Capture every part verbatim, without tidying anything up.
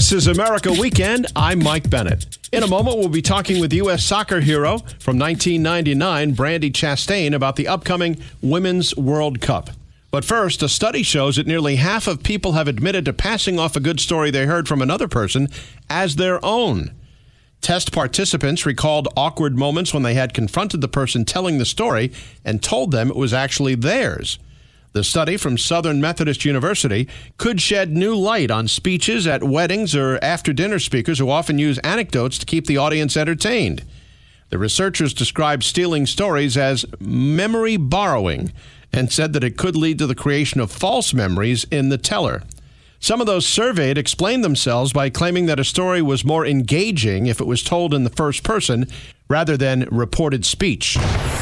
This is America Weekend. I'm Mike Bennett. In a moment, we'll be talking with U S soccer hero from nineteen ninety-nine, Brandi Chastain, about the upcoming Women's World Cup. But first, a study shows that nearly half of people have admitted to passing off a good story they heard from another person as their own. Test participants recalled awkward moments when they had confronted the person telling the story and told them it was actually theirs. The study from Southern Methodist University could shed new light on speeches at weddings or after-dinner speakers who often use anecdotes to keep the audience entertained. The researchers described stealing stories as memory borrowing and said that it could lead to the creation of false memories in the teller. Some of those surveyed explained themselves by claiming that a story was more engaging if it was told in the first person rather than reported speech.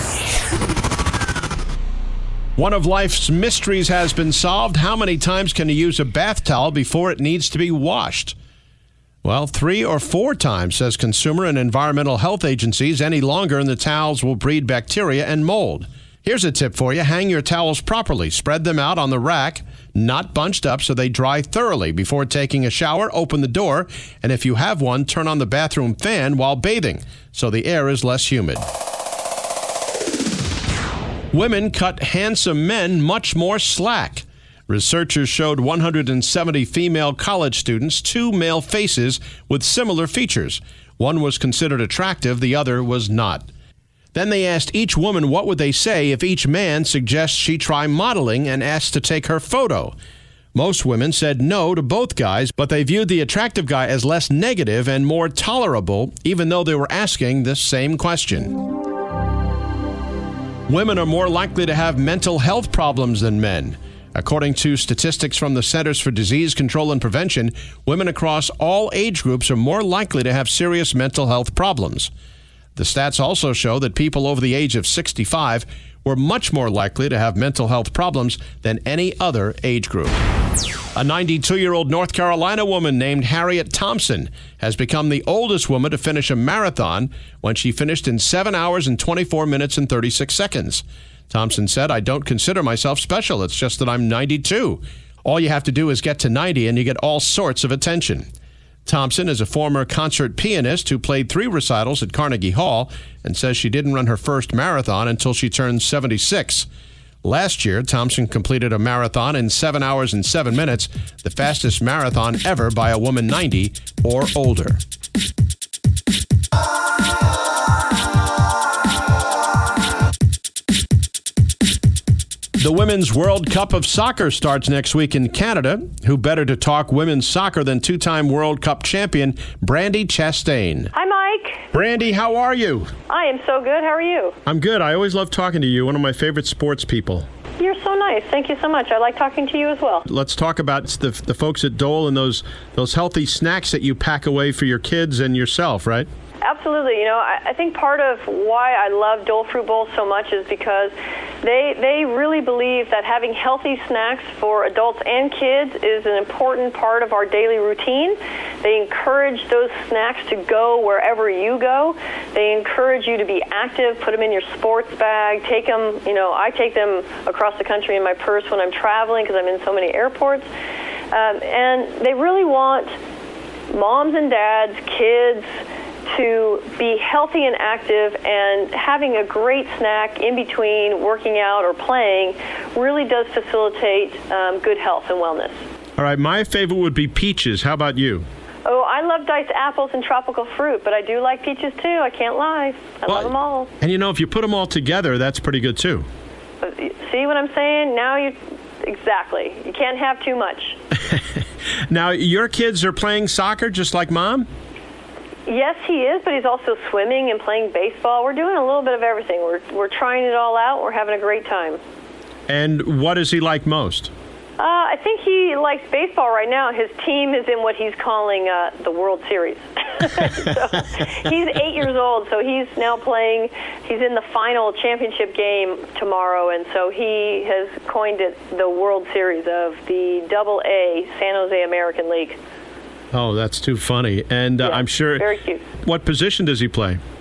One of life's mysteries has been solved. How many times can you use a bath towel before it needs to be washed? Well, three or four times, says consumer and environmental health agencies. Any longer, and the towels will breed bacteria and mold. Here's a tip for you. Hang your towels properly. Spread them out on the rack, not bunched up, so they dry thoroughly. Before taking a shower, open the door, and if you have one, turn on the bathroom fan while bathing, so the air is less humid. Women cut handsome men much more slack. Researchers showed one hundred seventy female college students two male faces with similar features. One was considered attractive, the other was not. Then they asked each woman what would they say if each man suggests she try modeling and asked to take her photo. Most women said no to both guys, but they viewed the attractive guy as less negative and more tolerable, even though they were asking this same question. Women are more likely to have mental health problems than men. According to statistics from the Centers for Disease Control and Prevention, women across all age groups are more likely to have serious mental health problems. The stats also show that people over the age of sixty-five were much more likely to have mental health problems than any other age group. A ninety-two-year-old North Carolina woman named Harriet Thompson has become the oldest woman to finish a marathon when she finished in seven hours and twenty-four minutes and thirty-six seconds. Thompson said, "I don't consider myself special. It's just that I'm ninety-two. All you have to do is get to ninety and you get all sorts of attention." Thompson is a former concert pianist who played three recitals at Carnegie Hall and says she didn't run her first marathon until she turned seventy-six. Last year, Thompson completed a marathon in seven hours and seven minutes, the fastest marathon ever by a woman ninety or older. The Women's World Cup of Soccer starts next week in Canada. Who better to talk women's soccer than two-time World Cup champion Brandi Chastain? Hi, Mike. Brandi, how are you? I am so good. How are you? I'm good. I always love talking to you, one of my favorite sports people. You're so nice. Thank you so much. I like talking to you as well. Let's talk about the the folks at Dole and those those healthy snacks that you pack away for your kids and yourself, right? Absolutely. You know, I, I think part of why I love Dole Fruit Bowls so much is because they they really believe that having healthy snacks for adults and kids is an important part of our daily routine. They encourage those snacks to go wherever you go. They encourage you to be active, put them in your sports bag, take them, you know, I take them across the country in my purse when I'm traveling because I'm in so many airports. Um, and they really want moms and dads, kids, to be healthy and active, and having a great snack in between working out or playing really does facilitate um, good health and wellness. All right, my favorite would be peaches. How about you? Oh, I love diced apples and tropical fruit, but I do like peaches too. I can't lie. I well, love them all. And you know, if you put them all together, that's pretty good too. See what I'm saying? Now you, exactly. You can't have too much. Now, your kids are playing soccer just like Mom? Yes, he is, but he's also swimming and playing baseball. We're doing a little bit of everything. We're we're trying it all out. We're having a great time. And what does he like most? Uh, I think he likes baseball right now. His team is in what he's calling uh, the World Series. So he's eight years old, so he's now playing. He's in the final championship game tomorrow, and so he has coined it the World Series of the Double A San Jose American League. Oh, that's too funny. And uh, yeah, I'm sure. Very cute. What position does he play?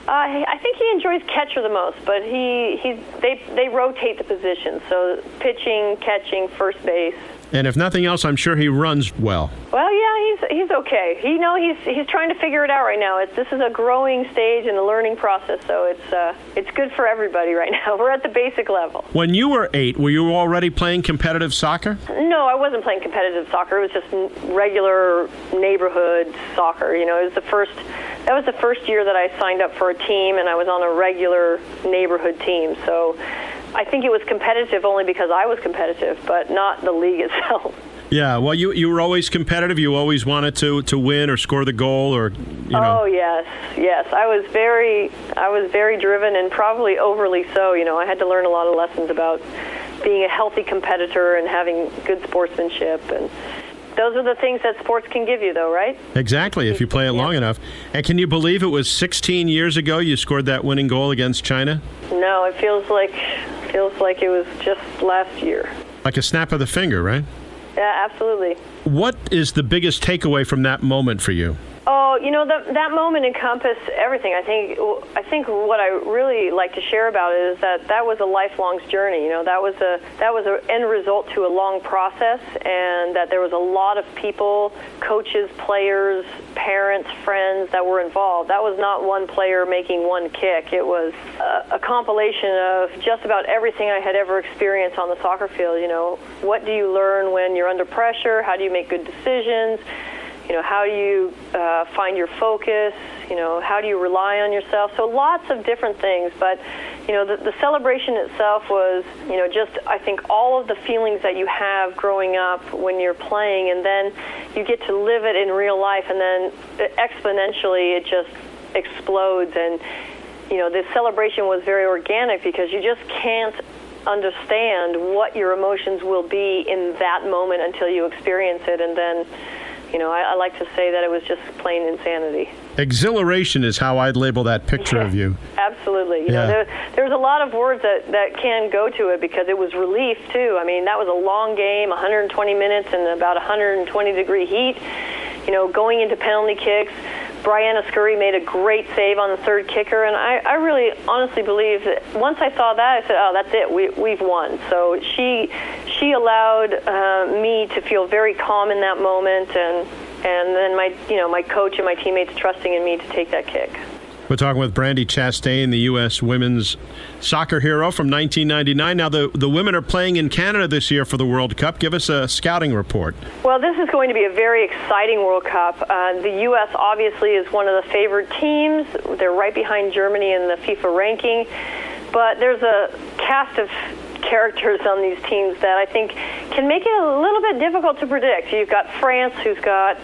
Uh, I think he enjoys catcher the most, but he he's they they rotate the positions, so pitching, catching, first base. And if nothing else, I'm sure he runs well. Well, yeah, he's he's okay. He you know he's he's trying to figure it out right now. It's this is a growing stage and a learning process, so it's uh, it's good for everybody right now. We're at the basic level. When you were eight, were you already playing competitive soccer? No, I wasn't playing competitive soccer. It was just regular neighborhood soccer. You know, it was the first. That was the first year that I signed up for a team, and I was on a regular neighborhood team. So I think it was competitive only because I was competitive, but not the league itself. Yeah, well, you you were always competitive. You always wanted to, to win or score the goal, or you know. Oh yes, yes. I was very I was very driven and probably overly so. You know, I had to learn a lot of lessons about being a healthy competitor and having good sportsmanship, and those are the things that sports can give you, though, right? Exactly, if you play it long yeah. enough. And can you believe it was sixteen years ago you scored that winning goal against China? No, it feels like feels like it was just last year. Like a snap of the finger, right? Yeah, absolutely. What is the biggest takeaway from that moment for you? Oh, you know, that that moment encompassed everything. I think I think what I really like to share about it is that that was a lifelong journey. You know, that was a that was an end result to a long process, and that there was a lot of people, coaches, players, parents, friends that were involved. That was not one player making one kick. It was a, a compilation of just about everything I had ever experienced on the soccer field. You know, what do you learn when you're under pressure? How do you make good decisions? You know, how do you uh, find your focus? You know, how do you rely on yourself? So lots of different things. But, you know, the, the celebration itself was, you know, just I think all of the feelings that you have growing up when you're playing, and then you get to live it in real life, and then exponentially it just explodes. And, you know, this celebration was very organic because you just can't understand what your emotions will be in that moment until you experience it. And then, you know, I, I like to say that it was just plain insanity. Exhilaration is how I'd label that picture yeah, of you. Absolutely. You yeah. know, there, there's a lot of words that, that can go to it because it was relief, too. I mean, that was a long game, one hundred twenty minutes in about one hundred twenty degree heat. You know, going into penalty kicks, Brianna Scurry made a great save on the third kicker, and I, I really honestly believe that once I saw that, I said, oh, that's it, we, we've won. So she she allowed uh, me to feel very calm in that moment, and and then my you know my coach and my teammates trusting in me to take that kick. We're talking with Brandi Chastain, the U S women's soccer hero from nineteen ninety-nine. Now, the, the women are playing in Canada this year for the World Cup. Give us a scouting report. Well, this is going to be a very exciting World Cup. Uh, the U S obviously is one of the favored teams. They're right behind Germany in the FIFA ranking. But there's a cast of characters on these teams that I think can make it a little bit difficult to predict. You've got France, who's got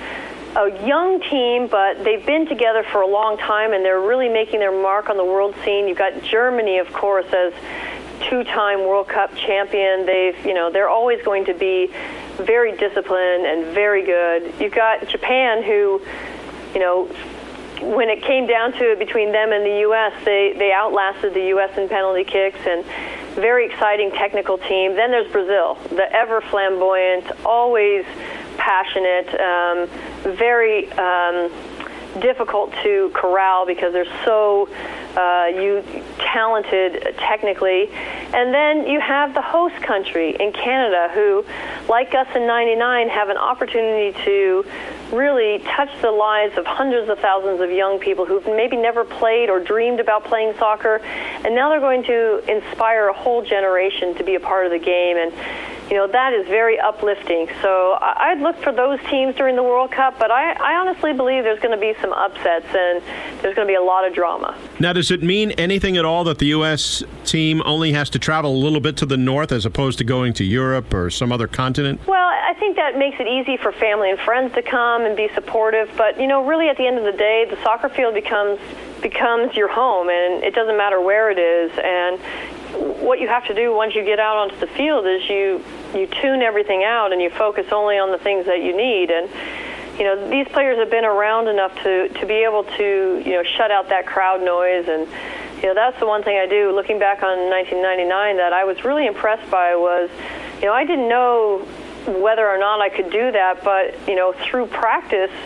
a young team, but they've been together for a long time, and they're really making their mark on the world scene. You've got Germany, of course, as two-time World Cup champion. They've, you know, they're always going to be very disciplined and very good. You've got Japan, who, you know, when it came down to it between them and the U S, they, they outlasted the U S in penalty kicks, and very exciting technical team. Then there's Brazil, the ever flamboyant, always passionate, um, very um, difficult to corral because they're so uh, you talented technically. And then you have the host country in Canada, who, like us in ninety-nine, have an opportunity to really touch the lives of hundreds of thousands of young people who've maybe never played or dreamed about playing soccer, and now they're going to inspire a whole generation to be a part of the game. And you know, that is very uplifting. So I'd look for those teams during the World Cup, but I, I honestly believe there's going to be some upsets, and there's going to be a lot of drama. Now, does it mean anything at all that the U S team only has to travel a little bit to the north as opposed to going to Europe or some other continent? Well, I think that makes it easy for family and friends to come and be supportive, but, you know, really at the end of the day, the soccer field becomes becomes your home, and it doesn't matter where it is. And what you have to do once you get out onto the field is you you tune everything out and you focus only on the things that you need. And you know, these players have been around enough to to be able to, you know, shut out that crowd noise. And you know, that's the one thing I do looking back on nineteen ninety-nine that I was really impressed by was, you know, I didn't know whether or not I could do that, but you know, through practice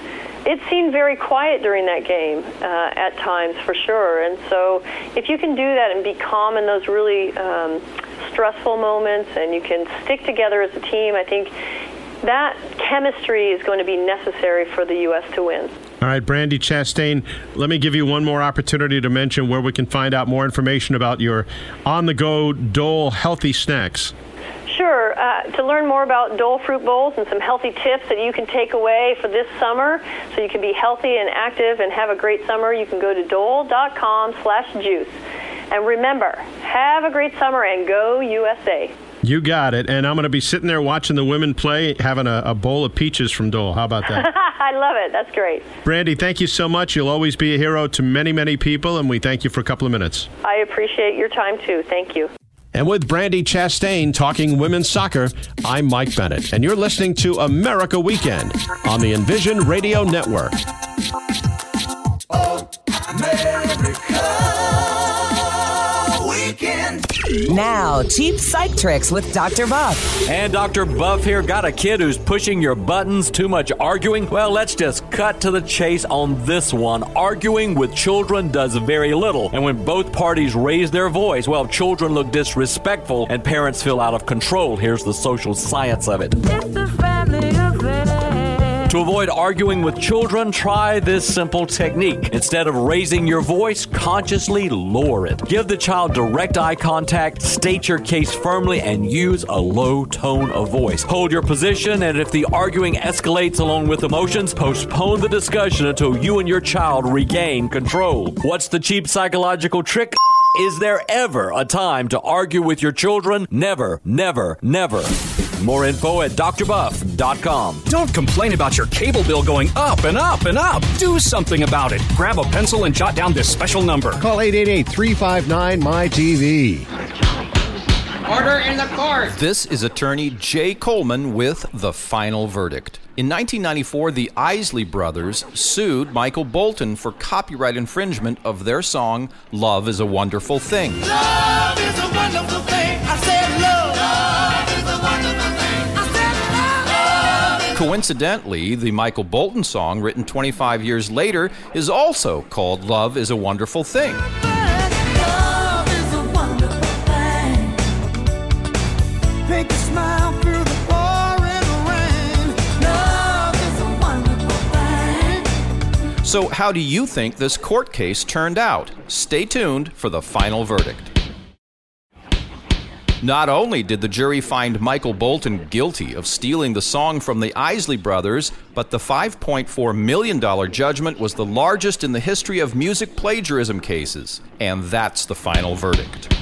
it seemed very quiet during that game uh, at times, for sure. And so if you can do that and be calm in those really um, stressful moments, and you can stick together as a team, I think that chemistry is going to be necessary for the U S to win. All right, Brandi Chastain, let me give you one more opportunity to mention where we can find out more information about your on-the-go Dole healthy snacks. Sure. Uh, to learn more about Dole Fruit Bowls and some healthy tips that you can take away for this summer so you can be healthy and active and have a great summer, you can go to dole.com slash juice. And remember, have a great summer and go U S A. You got it. And I'm going to be sitting there watching the women play, having a, a bowl of peaches from Dole. How about that? I love it. That's great. Brandi, thank you so much. You'll always be a hero to many, many people, and we thank you for a couple of minutes. I appreciate your time, too. Thank you. And with Brandi Chastain talking women's soccer, I'm Mike Bennett, and you're listening to America Weekend on the Envision Radio Network. Oh, America Weekend. Now, cheap psych tricks with Doctor Buff. And Doctor Buff here. Got a kid who's pushing your buttons, too much arguing? Well, let's just cut to the chase on this one. Arguing with children does very little. And when both parties raise their voice, well, children look disrespectful and parents feel out of control. Here's the social science of it. It's a family affair. To avoid arguing with children, try this simple technique. Instead of raising your voice, consciously lower it. Give the child direct eye contact, state your case firmly, and use a low tone of voice. Hold your position, and if the arguing escalates along with emotions, postpone the discussion until you and your child regain control. What's the cheap psychological trick? Is there ever a time to argue with your children? Never, never, never. More info at D R buff dot com. Don't complain about your cable bill going up and up and up. Do something about it. Grab a pencil and jot down this special number. Call eight eight eight, three five nine, M Y T V. Order in the court. This is attorney Jay Coleman with The Final Verdict. In nineteen ninety-four, the Isley Brothers sued Michael Bolton for copyright infringement of their song, Love is a Wonderful Thing. Love is a wonderful thing. I said love. Love is a wonderful thing. I said love. Coincidentally, the Michael Bolton song, written twenty-five years later, is also called Love is a Wonderful Thing. Love is a wonderful thing. Make a smile through the pouring rain. Love is a wonderful thing. So how do you think this court case turned out? Stay tuned for the final verdict. Not only did the jury find Michael Bolton guilty of stealing the song from the Isley Brothers, but the five point four million dollars judgment was the largest in the history of music plagiarism cases. And that's the final verdict.